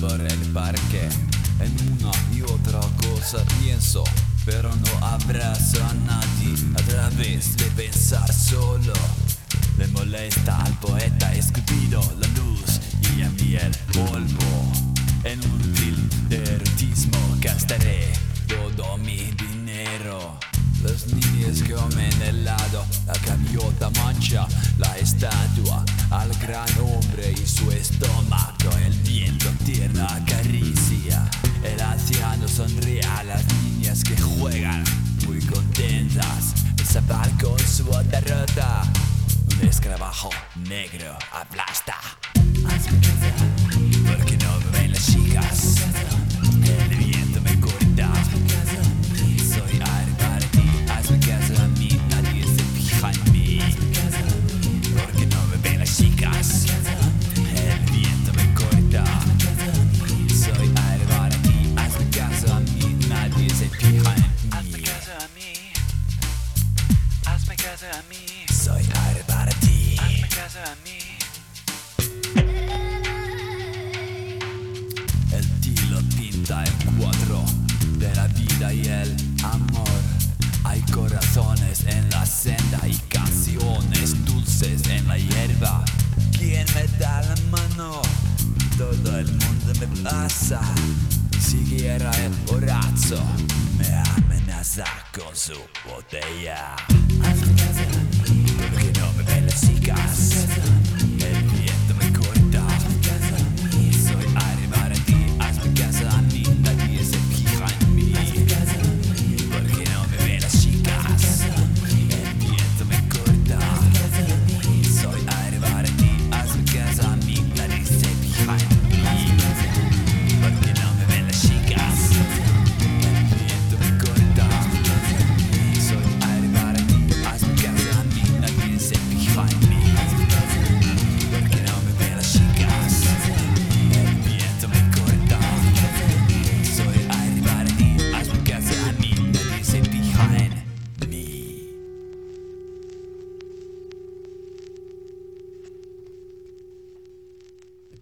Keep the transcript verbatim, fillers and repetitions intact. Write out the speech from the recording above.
por el parque. En una y otra cosa pienso, pero no abrazo a nadie a través de pensar solo. Le molesta al poeta escupido la luz y a mí el polvo. En un film de erotismo gastaré todo mi dinero. Los niños comen helado, la gaviota mancha la estatua al gran hombre y su estómago. El viento tierno acaricia, el anciano sonríe a las niñas que juegan muy contentas. El zapal con su bota rota, un escarabajo negro aplasta. Porque no me ven las chicas, el viento me corta. Soy aire para ti, hazme caso a mí, nadie se fija en mí. Porque no me ven las chicas, el viento me corta. Soy aire para ti, hazme caso a mí, nadie se fija en mí. Hazme caso a mí, hazme caso a mí. Soy aire para ti, hazme caso a mí. El tilo pinta el cuadro de la vida y el amor. Hay corazones en la senda y canciones dulces en la hierba. ¿Quién me da la mano? Todo el mundo me pasa. Ni siquiera el borracho me amenaza con su botella. Porque no me ven las chicas,